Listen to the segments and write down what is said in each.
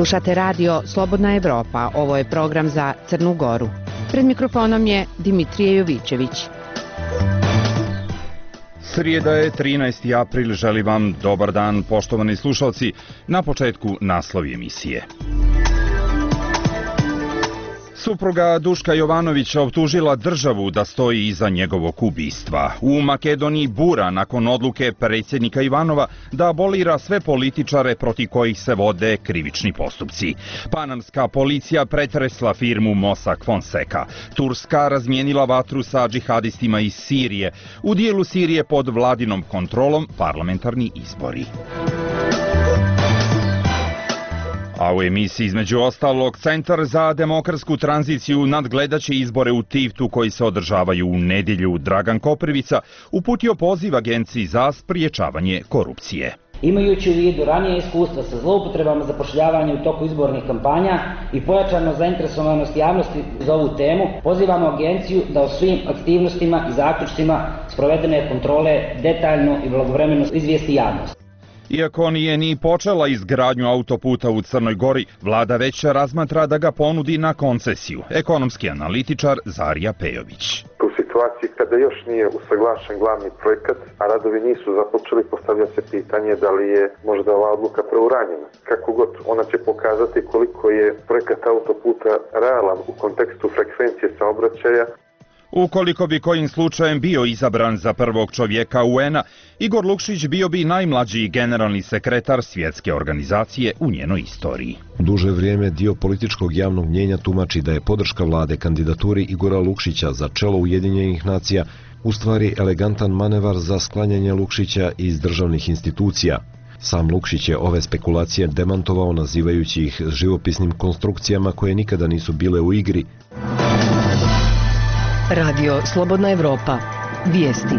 Slušate radio Slobodna Evropa, ovo je program za Crnu Goru. Pred mikrofonom je Dimitrije Jovićević. Srijeda je 13. april, želim vam dobar dan, poštovani slušalci. Na početku naslovi emisije. Supruga Duška Jovanovića optužila državu da stoji iza njegovog ubistva. U Makedoniji bura nakon odluke predsjednika Ivanova da abolira sve političare protiv kojih se vode krivični postupci. Panamska policija pretresla firmu Mossack Fonseca. Turska razmijenila vatru sa džihadistima iz Sirije. U dijelu Sirije pod vladinom kontrolom parlamentarni izbori. A u emisiji između ostalog Centar za demokratsku tranziciju nadgledaće izbore u Tivtu koji se održavaju u nedjelju. Dragan Koprivica uputio poziv Agenciji za spriječavanje korupcije. Imajući u vidu ranije iskustva sa zloupotrebama zapošljavanja u toku izbornih kampanja i pojačanu zainteresovanost javnosti za ovu temu, pozivamo agenciju da o svim aktivnostima i zaključcima sprovedene kontrole detaljno i blagovremeno izvijesti javnost. Iako nije ni počela izgradnju autoputa u Crnoj Gori, vlada već razmatra da ga ponudi na koncesiju. Ekonomski analitičar Zarija Pejović. U situaciji kada još nije usaglašen glavni projekat, a radovi nisu započeli, postavlja se pitanje da li je možda ova odluka preuranjena. Kako god, ona će pokazati koliko je projekat autoputa realan u kontekstu frekvencije saobraćaja. Ukoliko bi kojim slučajem bio izabran za prvog čovjeka UN-a, Igor Lukšić bio bi najmlađi generalni sekretar svjetske organizacije u njenoj istoriji. Duže vrijeme dio političkog javnog mnjenja tumači da je podrška vlade kandidaturi Igora Lukšića za čelo Ujedinjenih nacija u stvari elegantan manevar za sklanjanje Lukšića iz državnih institucija. Sam Lukšić je ove spekulacije demantovao nazivajući ih živopisnim konstrukcijama koje nikada nisu bile u igri. Radio Slobodna Evropa. Vijesti.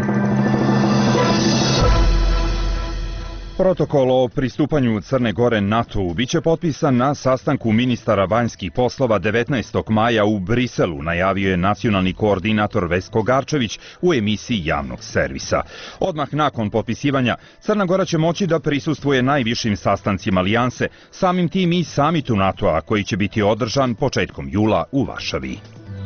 Protokol o pristupanju Crne Gore NATO-u biće potpisan na sastanku ministara vanjskih poslova 19. maja u Briselu, najavio je nacionalni koordinator Vesko Garčević u emisiji javnog servisa. Odmah nakon potpisivanja, Crna Gora će moći da prisustvuje najvišim sastancima alijanse, samim tim i samitu NATO-a koji će biti održan početkom jula u Varšavi.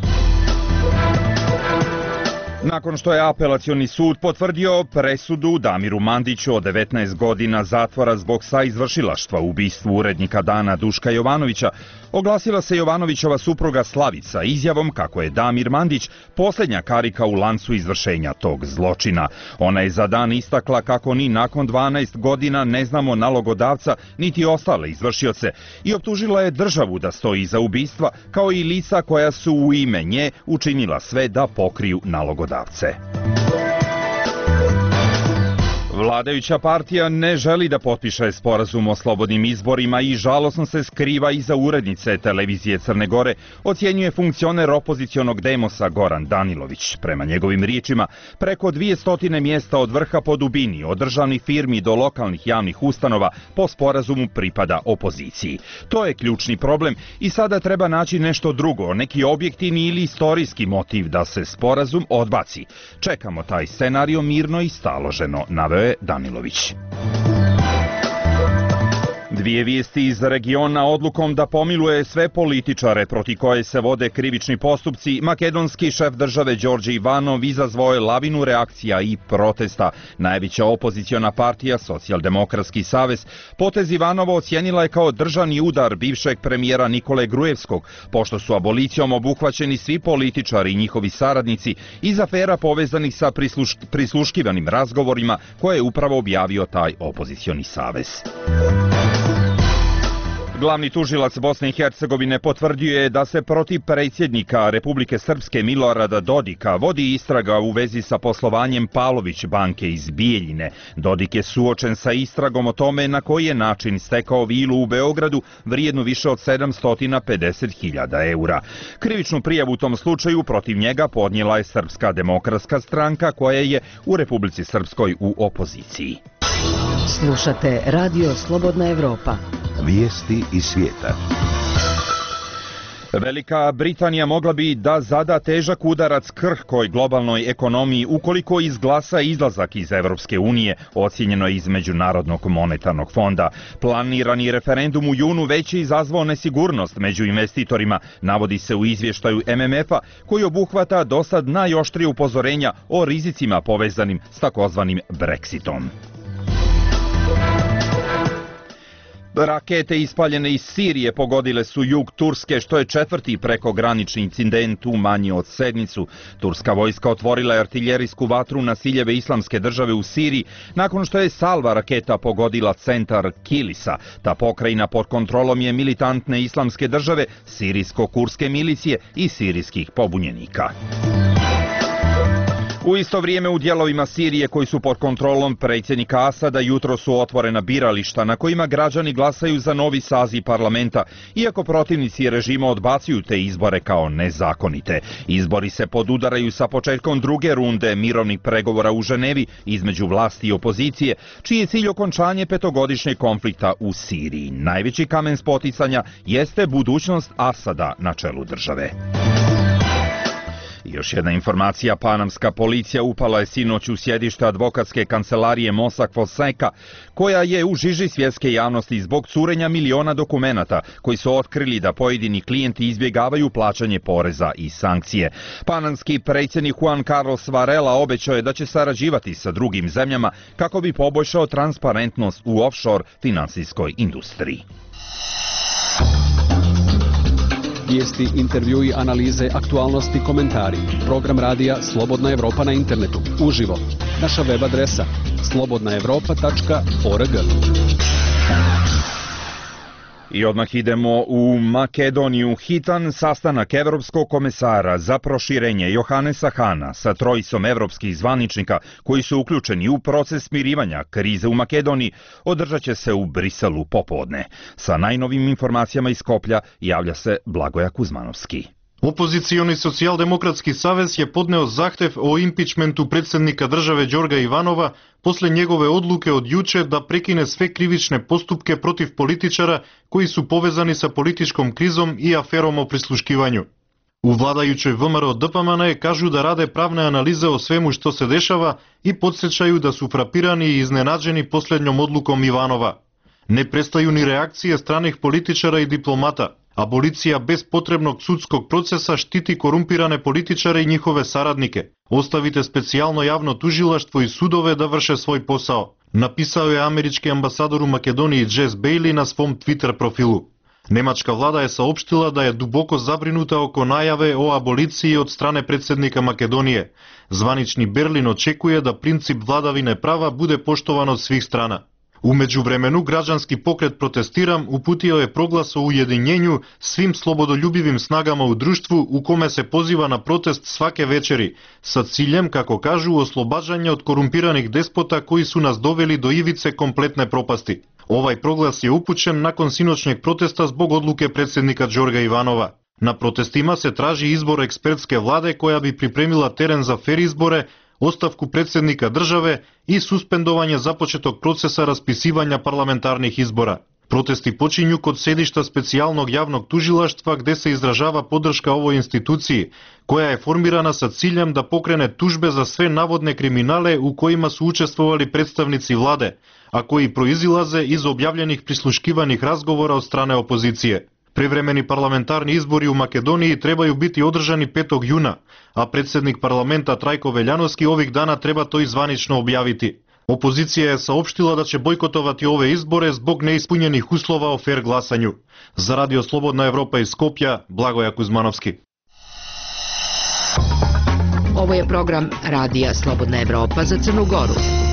Nakon što je apelacioni sud potvrdio presudu Damiru Mandiću od 19 godina zatvora zbog saizvršilaštva u ubistvu urednika Dana Duška Jovanovića, oglasila se Jovanovićova supruga Slavica izjavom kako je Damir Mandić posljednja karika u lancu izvršenja tog zločina. Ona je za Dan istakla kako ni nakon 12 godina ne znamo nalogodavca niti ostale izvršioce i optužila je državu da stoji iza ubistva kao i lica koja su u ime nje učinila sve da pokriju nalogodavce. Vladajuća partija ne želi da potpiše sporazum o slobodnim izborima i žalosno se skriva iza urednice televizije Crne Gore, ocjenjuje funkcioner opozicionog demosa Goran Danilović. Prema njegovim riječima, preko 200 mjesta od vrha po dubini, od državnih firmi do lokalnih javnih ustanova, po sporazumu pripada opoziciji. To je ključni problem i sada treba naći nešto drugo, neki objektivni ili istorijski motiv da se sporazum odbaci. Čekamo taj scenario mirno i staloženo, naveo je Danilović. Dvije vijesti iz regiona odlukom da pomiluje sve političare protiv koje se vode krivični postupci, makedonski šef države Đorđe Ivanov izazvao je lavinu reakcija i protesta. Najveća opoziciona partija, Socijaldemokratski savez, potez Ivanova ocijenila je kao državni udar bivšeg premijera Nikole Grujevskog, pošto su abolicijom obuhvaćeni svi političari i njihovi saradnici iz afera povezanih sa prisluškivanim razgovorima koje je upravo objavio taj opozicioni savez. Glavni tužilac Bosne i Hercegovine potvrdio je da se protiv predsjednika Republike Srpske Milorada Dodika vodi istraga u vezi sa poslovanjem Pavlović banke iz Bijeljine. Dodik je suočen sa istragom o tome na koji je način stekao vilu u Beogradu vrijednu više od 750.000 eura. Krivičnu prijavu u tom slučaju protiv njega podnijela je Srpska demokratska stranka koja je u Republici Srpskoj u opoziciji. Slušate Radio Slobodna Evropa. Vijesti iz svijeta. Velika Britanija mogla bi da zada težak udarac krhkoj globalnoj ekonomiji ukoliko izglasa izlazak iz Evropske unije, ocjenjeno je iz Međunarodnog monetarnog fonda. Planirani referendum u junu već je izazvao nesigurnost među investitorima, navodi se u izvještaju MMF-a, koji obuhvata dosad najoštrije upozorenja o rizicima povezanim s takozvanim Brexitom. Rakete ispaljene iz Sirije pogodile su jug Turske, što je četvrti prekogranični incident u manje od sedmicu. Turska vojska otvorila je artiljerijsku vatru na ciljeve Islamske države u Siriji, nakon što je salva raketa pogodila centar Kilisa. Ta pokrajina pod kontrolom je militantne Islamske države, sirijsko-kurske milicije i sirijskih pobunjenika. U isto vrijeme u dijelovima Sirije koji su pod kontrolom predsjednika Asada jutro su otvorena birališta na kojima građani glasaju za novi saziv parlamenta, iako protivnici režima odbacuju te izbore kao nezakonite. Izbori se podudaraju sa početkom druge runde mirovnih pregovora u Ženevi između vlasti i opozicije, čiji je cilj okončanje petogodišnjeg konflikta u Siriji. Najveći kamen spoticanja jeste budućnost Asada na čelu države. Još jedna informacija, panamska policija upala je sinoć u sjedište advokatske kancelarije Mossack Fonseca, koja je u žiži svjetske javnosti zbog curenja miliona dokumenata koji su otkrili da pojedini klijenti izbjegavaju plaćanje poreza i sankcije. Panamski predsjednik Juan Carlos Varela obećao je da će sarađivati sa drugim zemljama kako bi poboljšao transparentnost u offshore finansijskoj industriji. Vijesti, intervjui, analize, aktualnosti, komentari. Program radija Slobodna Evropa na internetu. Uživo. Naša web adresa slobodnaevropa.org. I odmah idemo u Makedoniju. Hitan sastanak Evropskog komesara za proširenje Johannesa Hana sa trojicom evropskih zvaničnika koji su uključeni u proces smirivanja krize u Makedoniji održat će se u Briselu popodne. Sa najnovim informacijama iz Skoplja javlja se Blagoja Kuzmanovski. Opozicioni socijaldemokratski savez je podneo zahtev o impičmentu predsjednika države Đorga Ivanova posle njegove odluke od juče da prekine sve krivične postupke protiv političara koji su povezani sa političkom krizom i aferom o prisluškivanju. U vladajućoj VMRO DPMN kažu da rade pravne analize o svemu što se dešava i podsjećaju da su frapirani i iznenađeni posljednjom odlukom Ivanova. Ne prestaju ni reakcije stranih političara i diplomata. Abolicija bez potrebnog sudskog procesa štiti korumpirane političare i njihove saradnike. Ostavite specijalno javno tužilaštvo i sudove da vrše svoj posao, napisao je američki ambasador u Makedoniji Jess Bailey na svom Twitter profilu. Nemačka vlada je saopštila da je duboko zabrinuta oko najave o aboliciji od strane predsjednika Makedonije. Zvanični Berlin očekuje da princip vladavine prava bude poštovan od svih strana. U međuvremenu građanski pokret Protestiram uputio je proglas o ujedinjenju svim slobodoljubivim snagama u društvu u kome se poziva na protest svake večeri, sa ciljem, kako kažu, oslobađanja od korumpiranih despota koji su nas doveli do ivice kompletne propasti. Ovaj proglas je upućen nakon sinoćnjeg protesta zbog odluke predsjednika Đorga Ivanova. Na protestima se traži izbor ekspertske vlade koja bi pripremila teren za fer izbore, ostavku predsjednika države i suspendovanje započetog procesa raspisivanja parlamentarnih izbora. Protesti počinju kod sedišta specijalnog javnog tužilaštva gdje se izražava podrška ovoj instituciji, koja je formirana sa ciljem da pokrene tužbe za sve navodne kriminale u kojima su učestvovali predstavnici vlade, a koji proizilaze iz objavljenih prisluškivanih razgovora od strane opozicije. Privremeni parlamentarni izbori u Makedoniji trebaju biti održani 5. juna, a predsjednik parlamenta Trajko Veljanovski ovih dana treba to i zvanično objaviti. Opozicija je saopštila da će bojkotovati ove izbore zbog neispunjenih uslova o fer glasanju. Za Radio Slobodna Evropa iz Skopja, Blagoja Kuzmanovski. Ovo je program Radija Slobodna Evropa za Crnu Goru.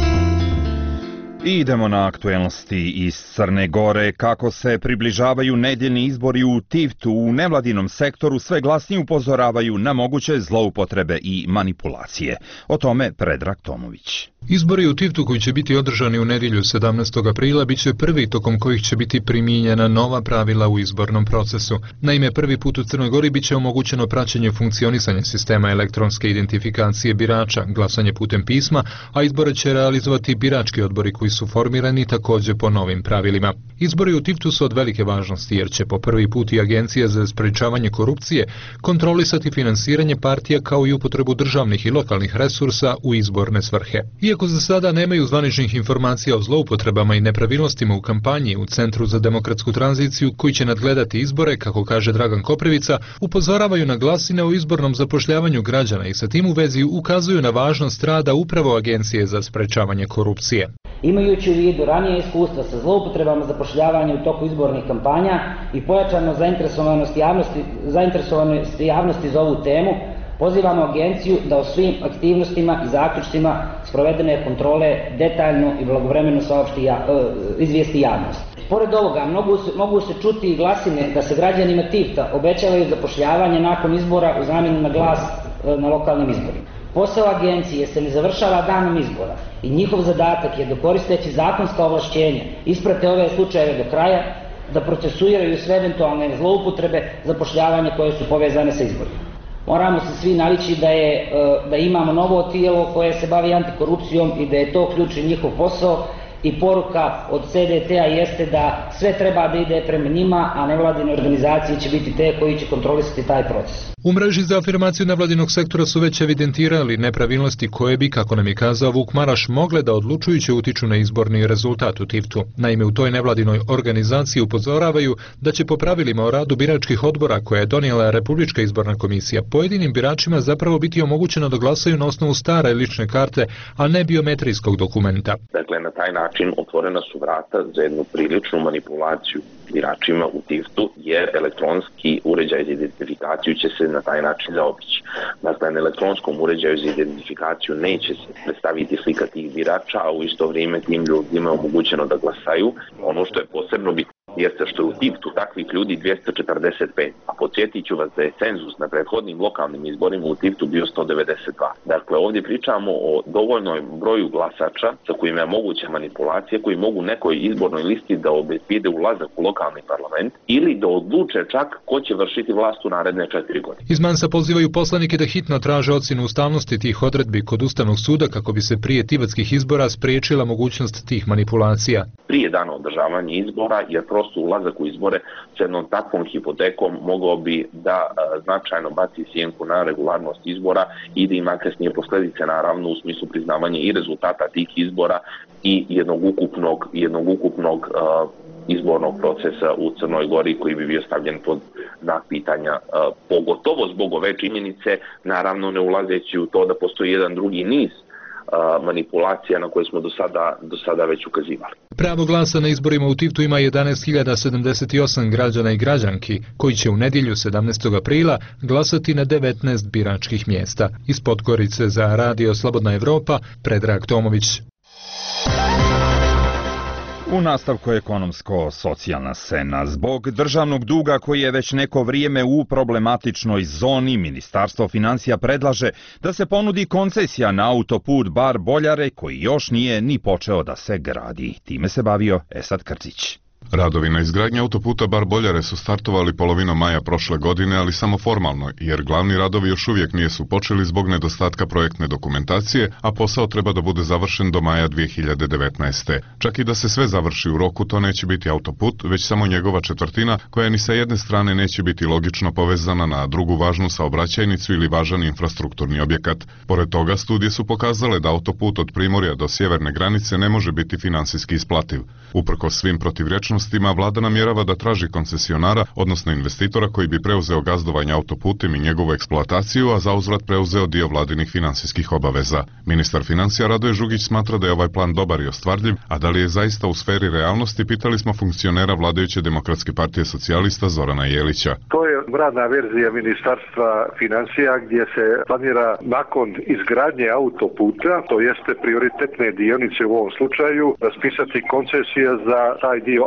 I idemo na aktuelnosti iz Crne Gore. Kako se približavaju nedjeljni izbori u Tivtu, u nevladinom sektoru sve glasnije upozoravaju na moguće zloupotrebe i manipulacije. O tome Predrag Tomović. Izbori u Tivtu koji će biti održani u nedjelju 17. aprila bit će prvi tokom kojih će biti primijenjena nova pravila u izbornom procesu. Naime, prvi put u Crnoj Gori bit će omogućeno praćenje funkcionisanja sistema elektronske identifikacije birača, glasanje putem pisma, a izbore će realizovati birački odbori koji su formirani također po novim pravilima. Izbori u Tivtu su od velike važnosti jer će po prvi put i Agencija za sprečavanje korupcije kontrolisati finansiranje partija kao i upotrebu državnih i lokalnih resursa u izborne svrhe. Iako za sada nemaju zvaničnih informacija o zloupotrebama i nepravilnostima u kampanji u Centru za demokratsku tranziciju koji će nadgledati izbore, kako kaže Dragan Koprivica, upozoravaju na glasine o izbornom zapošljavanju građana i sa tim u vezi ukazuju na važnost rada upravo Agencije za sprečavanje korupcije. Imajući u vidu ranije iskustva sa zloupotrebama zapošljavanja u toku izbornih kampanja i pojačano zainteresovanost javnosti za ovu temu, pozivamo agenciju da o svim aktivnostima i zaključcima sprovedene kontrole detaljno i blagovremeno izvijesti javnost. Pored ovoga, mogu se čuti i glasine da se građanima Tivta obećavaju zapošljavanje nakon izbora u zamjenu na glas na lokalnim izborima. Posao agencije se ne završava danom izbora i njihov zadatak je da koristeći zakonska ovlašćenja isprate ove slučajeve do kraja, da procesuiraju sve eventualne zloupotrebe zapošljavanja koje su povezane sa izborima. Moramo se svi navići da imamo novo tijelo koje se bavi antikorupcijom i da je to ključni njihov posao i poruka od CDT-a jeste da sve treba da ide prema njima, a nevladine organizacije će biti te koji će kontrolisati taj proces. U mreži za afirmaciju nevladinog sektora su već evidentirali nepravilnosti koje bi, kako nam je kazao Vuk Maraš, mogle da odlučujuće utiču na izborni rezultat u Tivtu. Naime, u toj nevladinoj organizaciji upozoravaju da će po pravilima o radu biračkih odbora koje je donijela Republička izborna komisija pojedinim biračima zapravo biti omogućeno da glasaju na osnovu stare lične karte, a ne biometrijskog dokumenta. Dakle, na taj način otvorena su vrata za jednu priličnu manipulaciju biračima u Tivtu, jer elektronski uređaj za identifikaciju će se na taj način zaobići. Dakle, na elektronskom uređaju za identifikaciju neće se predstaviti slika tih birača, a u isto vrijeme tim ljudima je omogućeno da glasaju. Ono što je posebno bitno jeste što je u Tivtu takvih ljudi 245, a podsjetit ću vas da je cenzus na prethodnim lokalnim izborima u Tivtu bio 192. Dakle, ovdje pričamo o dovoljnom broju glasača sa kojima je moguća manipulacija, koji mogu nekoj izbornoj listi da obezbijede ulazak u lokalni parlament ili da odluče čak ko će vršiti vlast u naredne 4 godine. Iz Mansa pozivaju poslanike da hitno traže ocjenu ustavnosti tih odredbi kod Ustavnog suda kako bi se prije tivatskih izbora spriječila mogućnost tih manipulacija. Prije dana održavanja izbora, jer prosto ulazak u izbore s jednom takvom hipotekom mogao bi da značajno baci sjenku na regularnost izbora i da ima kasnije posljedice naravno u smislu priznavanja i rezultata tih izbora i jednog ukupnog izbornog procesa u Crnoj Gori koji bi bio stavljen pod znak pitanja, pogotovo zbog ove činjenice, naravno ne ulazeći u to da postoji jedan drugi niz manipulacija na koje smo do sada već ukazivali. Pravo glasa na izborima u Tivtu ima 11.078 građana i građanki koji će u nedjelju 17. aprila glasati na 19 biračkih mjesta. Iz Podgorice za Radio Slobodna Evropa, Predrag Tomović. U nastavku ekonomsko-socijalna scena. Zbog državnog duga koji je već neko vrijeme u problematičnoj zoni, Ministarstvo financija predlaže da se ponudi koncesija na autoput Bar-Boljare koji još nije ni počeo da se gradi. Time se bavio Esad Krcić. Radovi na izgradnji autoputa Bar-Boljare su startovali polovinom maja prošle godine, ali samo formalno, jer glavni radovi još uvijek nisu počeli zbog nedostatka projektne dokumentacije, a posao treba da bude završen do maja 2019. Čak i da se sve završi u roku, to neće biti autoput, već samo njegova četvrtina, koja ni sa jedne strane neće biti logično povezana na drugu važnu saobraćajnicu ili važan infrastrukturni objekat. Pored toga, studije su pokazale da autoput od Primorja do sjeverne granice ne može biti finansijski isplativ. Uprkos svim protivrečnostima, vlada namjerava da traži koncesionara, odnosno investitora koji bi preuzeo gazdovanje autoputem i njegovu eksploataciju, a zauzvrat preuzeo dio vladinih finansijskih obaveza. Ministar financija Radoje Žugić smatra da je ovaj plan dobar i ostvarljiv, a da li je zaista u sferi realnosti, pitali smo funkcionera vladajuće Demokratske partije socijalista Zorana Jelića. To je radna verzija Ministarstva financija gdje se planira nakon izgradnje autoputa, to jeste prioritetne dionice u ovom slučaju, raspisati koncesija za taj dio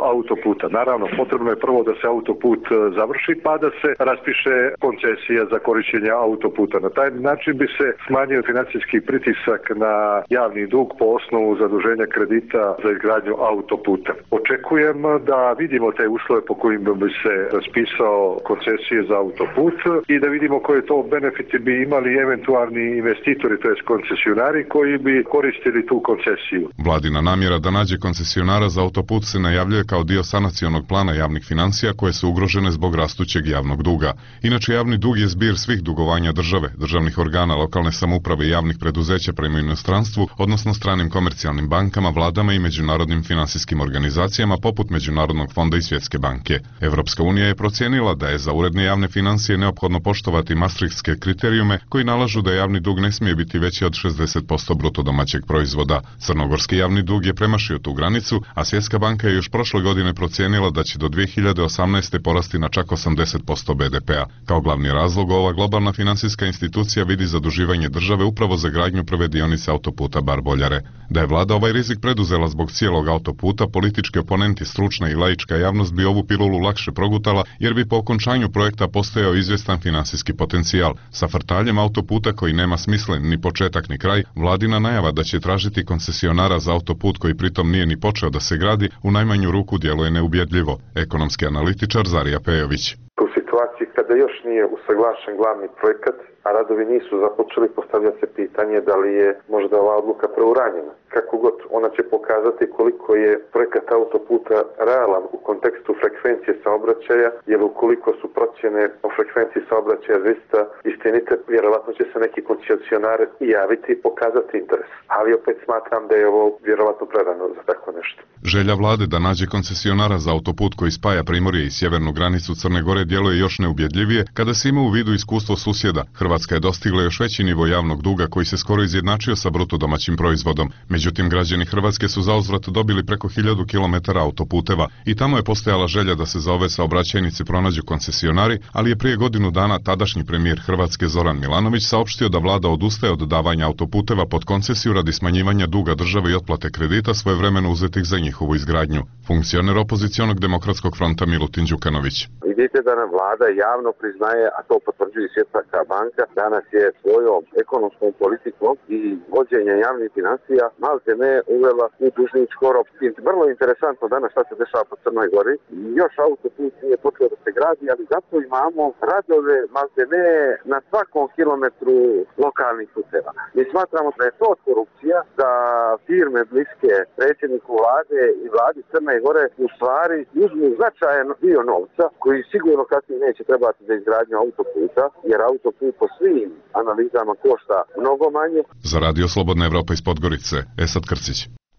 autoputa. Naravno, potrebno je prvo da se autoput završi pa da se raspiše koncesija za korištenje autoputa. Na taj način bi se smanjio financijski pritisak na javni dug po osnovu zaduženja kredita za izgradnju autoputa. Očekujem da vidimo te uslove po kojim bi se raspisao koncesije za autoput i da vidimo koje to benefiti bi imali eventualni investitori, to jest koncesionari koji bi koristili tu koncesiju. Vladina namjera da nađe koncesionara za autoput se najavljuje kao dio sanacionog plana javnih financija koje su ugrožene zbog rastućeg javnog duga. Inače, javni dug je zbir svih dugovanja države, državnih organa, lokalne samouprave i javnih preduzeća prema inostranstvu, odnosno stranim komercijalnim bankama, vladama i međunarodnim finansijskim organizacijama poput Međunarodnog fonda i Svjetske banke. Evropska unija je procijenila da je za uredne javne financije neophodno poštovati maastrichtske kriterijume koji nalažu da javni dug ne smije biti veći od 60% bruto domaćeg proizvoda. Crnogorski javni dug je premašio tu granicu, a Svjetska banka je još prošle godine procijenila da će do 2018. porasti na čak 80% BDP-a. Kao glavni razlog ova globalna financijska institucija vidi zaduživanje države upravo za gradnju prve dionice autoputa Bar-Boljare. Da je vlada ovaj rizik preduzela zbog cijelog autoputa, politički oponenti, stručna i laička javnost bi ovu pilulu lakše progutala jer bi po okončanju projekta postojao izvjestan financijski potencijal. Sa frtaljem autoputa koji nema smislen ni početak ni kraj, vladina najava da će tražiti koncesionara za autoput koji pritom nije ni počeo da se gradi, u najmanju ruku djeluje neubjedljivo. Ekonomski analitičar Zarija Pejović. U situaciji kada još nije usaglašen glavni projekat, a radovi nisu započeli, postavlja se pitanje da li je možda ova odluka preuranjena. Kako god, ona će pokazati koliko je projekat autoputa realan u kontekstu frekvencije saobraćaja, jer ukoliko su procjene o frekvenciji saobraćaja zaista istinite, vjerovatno će se neki koncesionar javiti i pokazati interes. Ali opet smatram da je ovo vjerovatno prerano za tako nešto. Želja vlade da nađe koncesionara za autoput koji spaja Primorje i sjevernu granicu Crne Gore djeluje još neubjedljivije kada se ima u vidu iskustvo susjeda. Hrvatska je dostigla još veći nivo javnog duga koji se skoro izjednačio sa bruto domaćim proizvodom. Međutim, građani Hrvatske su zauzvrat dobili preko 1000 km autoputeva i tamo je postojala želja da se za ove saobraćajnice pronađu koncesionari, ali je prije godinu dana tadašnji premijer Hrvatske Zoran Milanović saopštio da vlada odustaje od davanja autoputeva pod koncesiju radi smanjivanja duga države i otplate kredita svojevremeno uzetih za njihovu izgradnju. Funkcioner opozicionog demokratskog fronta Milutin Đukanović. Vidite da nam vlada javno priznaje, a to potvrđuje i Svjetska banka, danas je svojom ekonomskom politikom i vođenjem javnih financija malte ne uvela u dužničko ropstvo. Vrlo interesantno danas šta se dešava po Crnoj Gori. Još autoput nije počeo da se gradi, ali zato imamo radove malte ne na svakom kilometru lokalnih puteva. Mi smatramo da je to korupcija, da firme bliske predsjedniku vlade i vladi Crne Gore u stvari uzmu značajan dio novca koji sigurno kasnije neće trebati za izgradnju autoputa, jer autoput po svim analizama košta mnogo manje. Za Radio Slobodna Evropa iz Podgorice, Esad Krcić.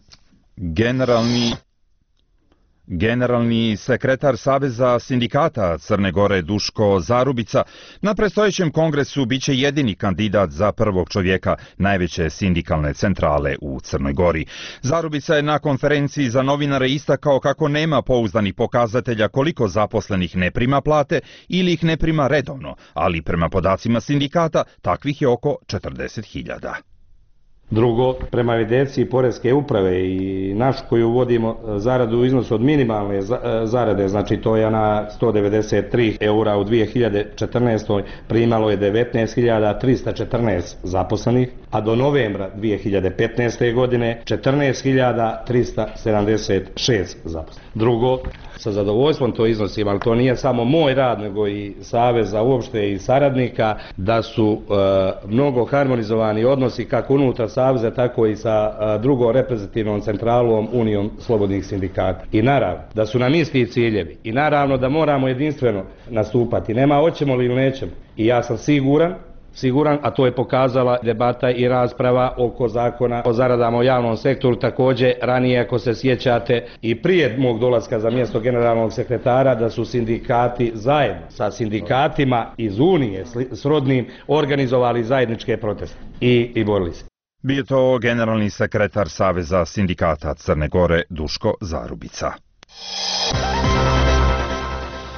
Generalni sekretar Saveza sindikata Crne Gore Duško Zarubica na predstojećem kongresu biće jedini kandidat za prvog čovjeka najveće sindikalne centrale u Crnoj Gori. Zarubica je na konferenciji za novinare istakao kako nema pouzdanih pokazatelja koliko zaposlenih ne prima plate ili ih ne prima redovno, ali prema podacima sindikata takvih je oko 40.000. Drugo, prema evidenciji Poreske uprave i naš koju uvodimo zaradu u iznosu od minimalne zarade, znači to je na 193 eura u 2014. primalo je 19.314 zaposlenih, a do novembra 2015. godine 14.376 zaposlenih. Drugo, sa zadovoljstvom to iznosim, ali to nije samo moj rad, nego i Saveza uopšte i saradnika, da su mnogo harmonizovani odnosi kako unutar Saveza, tako i sa drugom reprezentativnom centralom Unijom slobodnih sindikata. I naravno da su nam isti ciljevi i naravno da moramo jedinstveno nastupati. Nema hoćemo li ili nećemo. I ja sam siguran, a to je pokazala debata i rasprava oko zakona o zaradama u javnom sektoru, također ranije, ako se sjećate, i prije mog dolaska za mjesto generalnog sekretara, da su sindikati zajedno sa sindikatima iz Unije srodnim organizovali zajedničke proteste i borili se. Bio to generalni sekretar Saveza sindikata Crne Gore Duško Zarubica.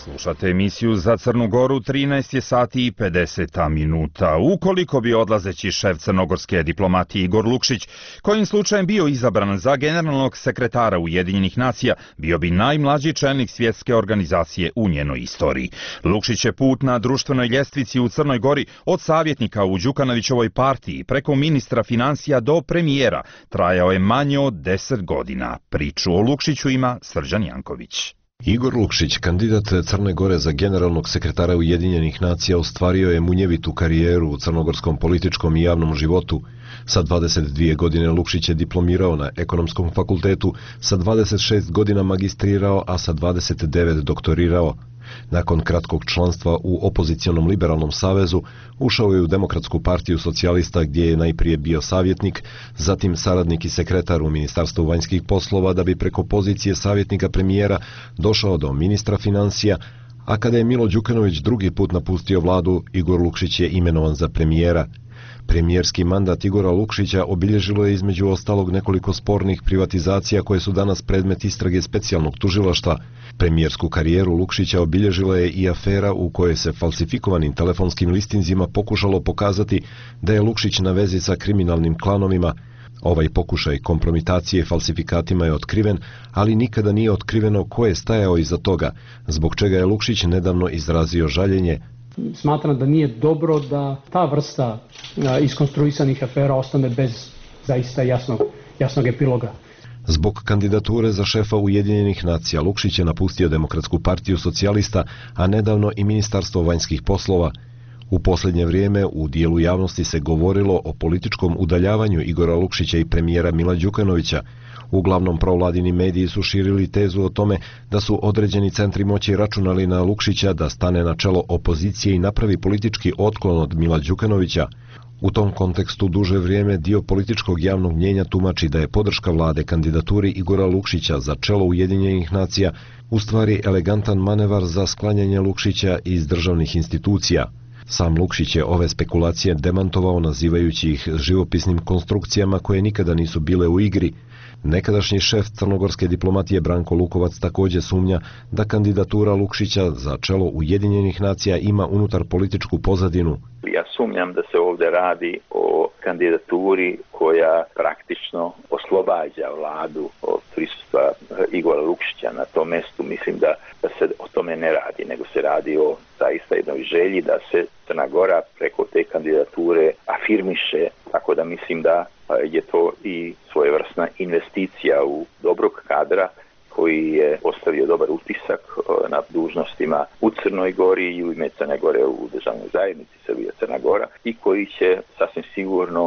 Slušate emisiju za Crnu Goru, 13 je sati i 50 minuta. Ukoliko bi odlazeći šef crnogorske diplomatije Igor Lukšić, kojim slučajem bio izabran za generalnog sekretara Ujedinjenih nacija, bio bi najmlađi čelnik svjetske organizacije u njenoj istoriji. Lukšić je put na društvenoj ljestvici u Crnoj Gori od savjetnika u Đukanovićevoj partiji preko ministra financija do premijera trajao je manje od 10 godina. Priču o Lukšiću ima Srđan Janković. Igor Lukšić, kandidat Crne Gore za generalnog sekretara Ujedinjenih nacija, ostvario je munjevitu karijeru u crnogorskom političkom i javnom životu. Sa 22 godine Lukšić je diplomirao na ekonomskom fakultetu, sa 26 godina magistrirao, a sa 29 doktorirao. Nakon kratkog članstva u opozicionom liberalnom savezu, ušao je u Demokratsku partiju socijalista gdje je najprije bio savjetnik, zatim saradnik i sekretar u Ministarstvu vanjskih poslova, da bi preko pozicije savjetnika premijera došao do ministra financija, a kada je Milo Đukanović drugi put napustio vladu, Igor Lukšić je imenovan za premijera. Premijerski mandat Igora Lukšića obilježilo je između ostalog nekoliko spornih privatizacija koje su danas predmet istrage specijalnog tužilaštva. Premijersku karijeru Lukšića obilježila je i afera u kojoj se falsifikovanim telefonskim listinzima pokušalo pokazati da je Lukšić na vezi sa kriminalnim klanovima. Ovaj pokušaj kompromitacije i falsifikatima je otkriven, ali nikada nije otkriveno ko je stajao iza toga, zbog čega je Lukšić nedavno izrazio žaljenje. Smatram da nije dobro da ta vrsta iskonstruisanih afera ostane bez zaista jasnog epiloga. Zbog kandidature za šefa Ujedinjenih nacija Lukšić je napustio Demokratsku partiju socijalista, a nedavno i Ministarstvo vanjskih poslova. U posljednje vrijeme u dijelu javnosti se govorilo o političkom udaljavanju Igora Lukšića i premijera Mila Đukanovića. Uglavnom provladini mediji su širili tezu o tome da su određeni centri moći računali na Lukšića da stane na čelo opozicije i napravi politički otklon od Mila Đukanovića. U tom kontekstu duže vrijeme dio političkog javnog mnjenja tumači da je podrška vlade kandidaturi Igora Lukšića za čelo Ujedinjenih nacija u stvari elegantan manevar za sklanjanje Lukšića iz državnih institucija. Sam Lukšić je ove spekulacije demantovao nazivajući ih živopisnim konstrukcijama koje nikada nisu bile u igri. Nekadašnji šef crnogorske diplomatije Branko Lukovac također sumnja da kandidatura Lukšića za čelo Ujedinjenih nacija ima unutar političku pozadinu. Ja sumnjam da se ovdje radi o kandidaturi koja praktično oslobađa vladu od prisustva Igora Lukšića na tom mjestu. Mislim da se o tome ne radi, nego se radi o zaista jednoj želji da se Crna Gora preko te kandidature afirmiše, tako da mislim da je to i svojevrsna investicija u dobrog kadra koji je ostavio dobar utisak na dužnostima u Crnoj Gori i u ime Crne Gore u državnoj zajednici Srbija Crna Gora i koji će sasvim sigurno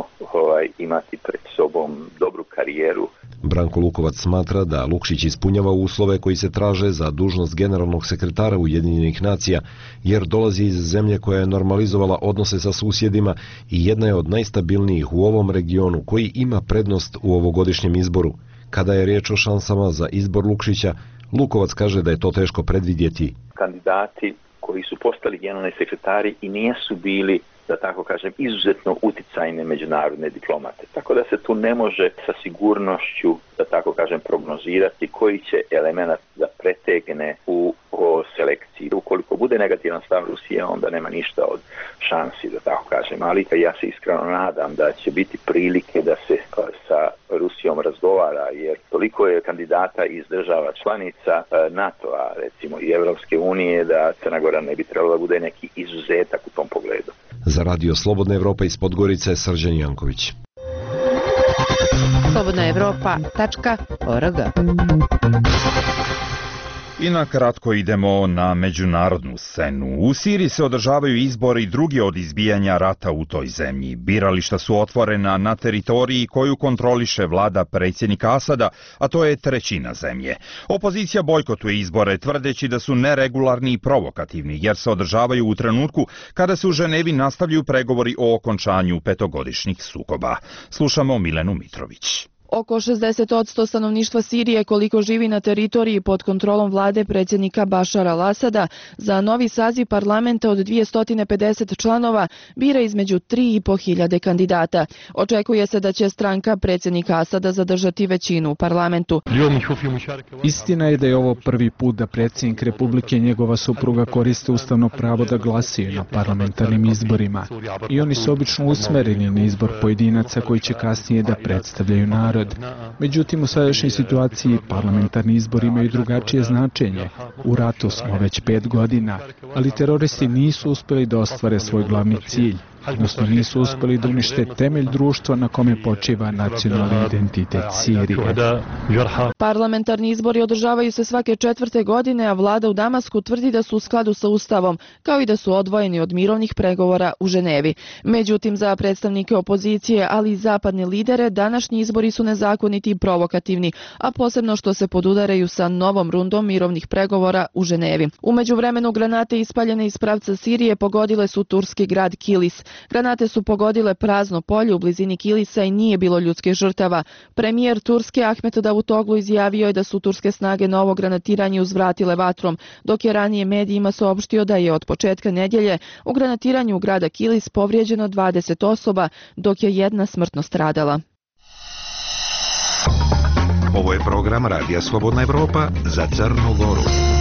imati pred sobom dobru karijeru. Branko Lukovac smatra da Lukšić ispunjava uslove koji se traže za dužnost generalnog sekretara Ujedinjenih nacija, jer dolazi iz zemlje koja je normalizovala odnose sa susjedima i jedna je od najstabilnijih u ovom regionu koji ima prednost u ovogodišnjem izboru. Kada je riječ o šansama za izbor Lukšića, Lukovac kaže da je to teško predvidjeti. Kandidati koji su postali generalni sekretari i nisu bili, da tako kažem, izuzetno uticajne međunarodne diplomate. Tako da se tu ne može sa sigurnošću, da tako kažem, prognozirati koji će element da pretegne u selekciji. Ukoliko bude negativan stav Rusije, onda nema ništa od šansi, da tako kažem. Ali ja se iskreno nadam da će biti prilike da se sa Rusijom razgovara, jer toliko je kandidata iz država članica NATO-a, recimo i Evropske unije, da Crna Gora ne bi trebala da bude neki izuzetak u tom pogledu. Za Radio Slobodna Evropa iz Podgorice, Srđan Janković. slobodnaevropa.org. I na kratko idemo na međunarodnu scenu. U Siriji se održavaju izbori drugi od izbijanja rata u toj zemlji. Birališta su otvorena na teritoriji koju kontroliše vlada predsjednika Asada, a to je trećina zemlje. Opozicija bojkotuje izbore tvrdeći da su neregularni i provokativni, jer se održavaju u trenutku kada se u Ženevi nastavljaju pregovori o okončanju petogodišnjih sukoba. Slušamo Milenu Mitrović. Oko 60% stanovništva Sirije koliko živi na teritoriji pod kontrolom vlade predsjednika Bašara al-Asada za novi saziv parlamenta od 250 članova bira između 3.500 kandidata. Očekuje se da će stranka predsjednika Asada zadržati većinu u parlamentu. Istina je da je ovo prvi put da predsjednik Republike i njegova supruga koriste ustavno pravo da glasaju na parlamentarnim izborima. I oni su obično usmereni na izbor pojedinaca koji će kasnije da predstavljaju narod. Međutim, u sadašnjoj situaciji parlamentarni izbori imaju drugačije značenje. U ratu smo već 5 godina, ali teroristi nisu uspjeli da ostvare svoj glavni cilj, odnosno nisu uspjeli da unište temelj društva na kome počiva nacionalni identitet Sirije. Parlamentarni izbori održavaju se svake 4. godine, a vlada u Damasku tvrdi da su u skladu sa ustavom, kao i da su odvojeni od mirovnih pregovora u Ženevi. Međutim, za predstavnike opozicije, ali i zapadne lidere, današnji izbori su nezakoniti i provokativni, a posebno što se podudaraju sa novom rundom mirovnih pregovora u Ženevi. U međuvremenu granate ispaljene iz pravca Sirije pogodile su turski grad Kilis. Granate su pogodile prazno polje u blizini Kilisa i nije bilo ljudskih žrtava. Premijer Turske Ahmet Davutoglu izjavio je da su turske snage na ovo granatiranje uzvratile vatrom, dok je ranije medijima saopštio da je od početka nedjelje u granatiranju grada Kilis povrijeđeno 20 osoba, dok je jedna smrtno stradala. Ovo je program Radija Slobodna Evropa za Crnu Goru.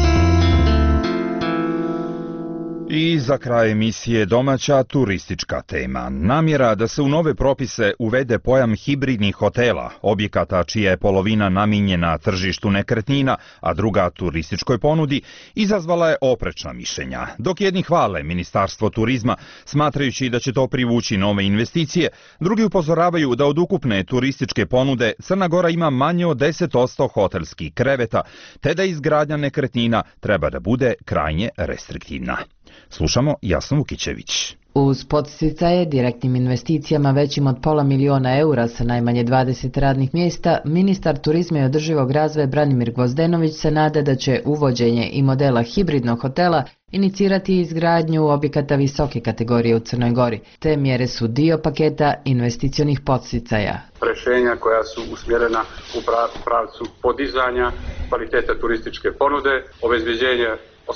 I za kraj emisije domaća turistička tema. Namjera da se u nove propise uvede pojam hibridnih hotela, objekata čija je polovina namijenjena tržištu nekretnina, a druga turističkoj ponudi, izazvala je oprečna mišljenja. Dok jedni hvale Ministarstvo turizma, smatrajući da će to privući nove investicije, drugi upozoravaju da od ukupne turističke ponude Crna Gora ima manje od 10% hotelskih kreveta, te da izgradnja nekretnina treba da bude krajnje restriktivna. Slušamo Jasnu Vukićević. Uz podsticaje direktnim investicijama većim od €500.000 sa najmanje 20 radnih mjesta, ministar turizma i održivog razvoja Branimir Gvozdenović se nada da će uvođenje i modela hibridnog hotela inicirati izgradnju objekata visoke kategorije u Crnoj Gori. Te mjere su dio paketa investicionih podsticaja. Rješenja koja su usmjerena u pravcu podizanja kvaliteta turističke ponude, obezbeđenje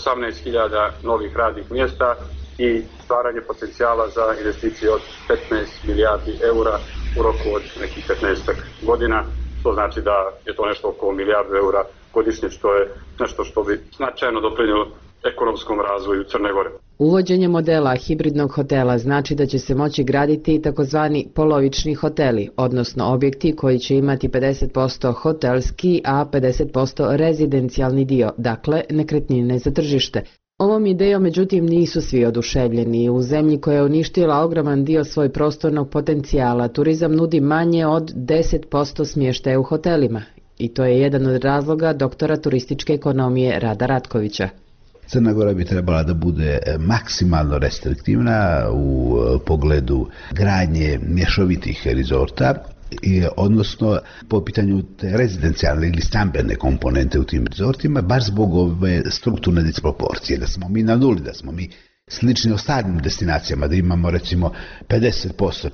18.000 novih radnih mjesta i stvaranje potencijala za investicije od 15 milijardi eura u roku od nekih 15 godina. To znači da je to nešto oko milijardu eura godišnje, što je nešto što bi značajno doprinijelo ekonomskom razvoju Crne Gore. Uvođenje modela hibridnog hotela znači da će se moći graditi takozvani polovični hoteli, odnosno objekti koji će imati 50% hotelski, a 50% rezidencijalni dio, dakle nekretnine za tržište. Ovom idejom, međutim, nisu svi oduševljeni. U zemlji koja je uništila ogroman dio svoj prostornog potencijala, turizam nudi manje od 10% smještaja u hotelima. I to je jedan od razloga doktora turističke ekonomije Rada Ratkovića. Crna Gora bi trebala da bude maksimalno restriktivna u pogledu gradnje mješovitih rezorta, odnosno po pitanju te rezidencijalne ili stambene komponente u tim rezortima, baš zbog ove strukturne disproporcije, da smo mi na nuli, da smo mi slični ostalim destinacijama, da imamo recimo 50%,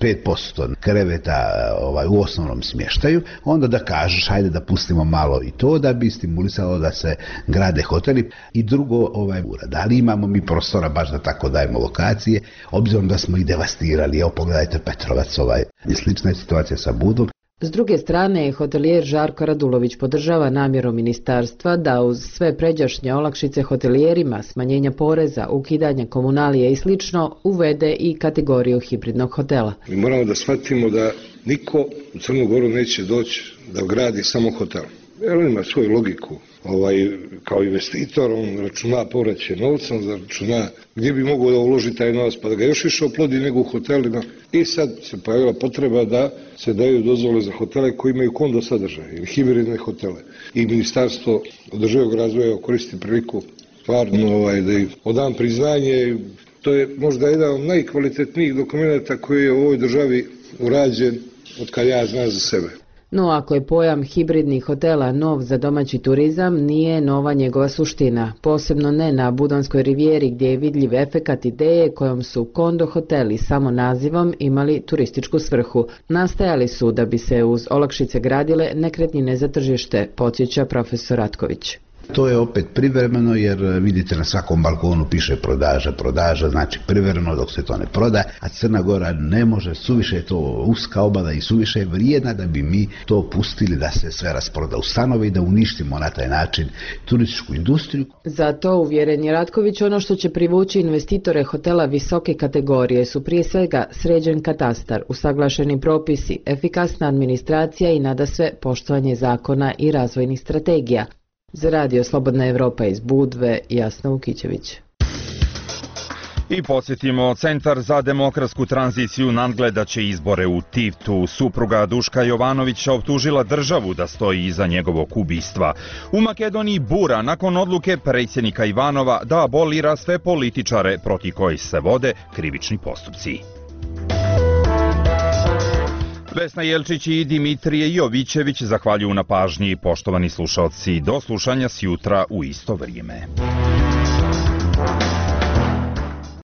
45% kreveta u osnovnom smještaju, onda da kažeš hajde da pustimo malo i to da bi stimulisalo da se grade hoteli. I drugo, da li imamo mi prostora baš da tako dajemo lokacije, obzirom da smo ih devastirali. Evo pogledajte Petrovac, slična je situacija sa Budom. S druge strane, hotelijer Žarko Radulović podržava namjeru ministarstva da uz sve pređašnje olakšice hotelijerima, smanjenja poreza, ukidanja komunalije i slično, uvede i kategoriju hibridnog hotela. Mi moramo da shvatimo da niko u Crnu Goru neće doći da gradi samo hotel. Jer on ima svoju logiku. Kao investitor, on računa povraćaj novca, on računa gdje bi mogao da uloži taj novac pa da ga još više oplodi nego u hotelima. I sad se pojavila potreba da se daju dozvole za hotele koji imaju kondo sadržaj ili hibridne hotele. I Ministarstvo održivog razvoja koristi priliku stvarno da im odam priznanje. To je možda jedan od najkvalitetnijih dokumenta koji je u ovoj državi urađen od kad ja znam za sebe. No ako je pojam hibridnih hotela nov za domaći turizam, nije nova njegova suština, posebno ne na Budonskoj rivijeri gdje je vidljiv efekat ideje kojom su kondo hoteli samo nazivom imali turističku svrhu. Nastajali su da bi se uz olakšice gradile nekretnine za tržište, podsjeća profesor Ratković. To je opet privremeno jer vidite na svakom balkonu piše prodaža, znači privremeno dok se to ne proda, a Crna Gora ne može, suviše je to uska obala i suviše je vrijedna da bi mi to pustili da se sve rasproda u stanove i da uništimo na taj način turističku industriju. Zato, uvjeren je Ratković, ono što će privući investitore hotela visoke kategorije su prije svega sređen katastar, usaglašeni propisi, efikasna administracija i nadasve poštovanje zakona i razvojnih strategija. Za radio Slobodna Evropa iz Budve, Jasna Vukićević. I podsjetimo, Centar za demokratsku tranziciju nadgleda će izbore u Tivtu. Supruga Duška Jovanovića optužila državu da stoji iza njegovog ubistva. U Makedoniji bura nakon odluke predsjednika Ivanova da abolira sve političare protiv kojih se vode krivični postupci. Vesna Jelčić i Dimitrije Jovićević zahvaljuju na pažnji. Poštovani slušalci, do slušanja sjutra u isto vrijeme.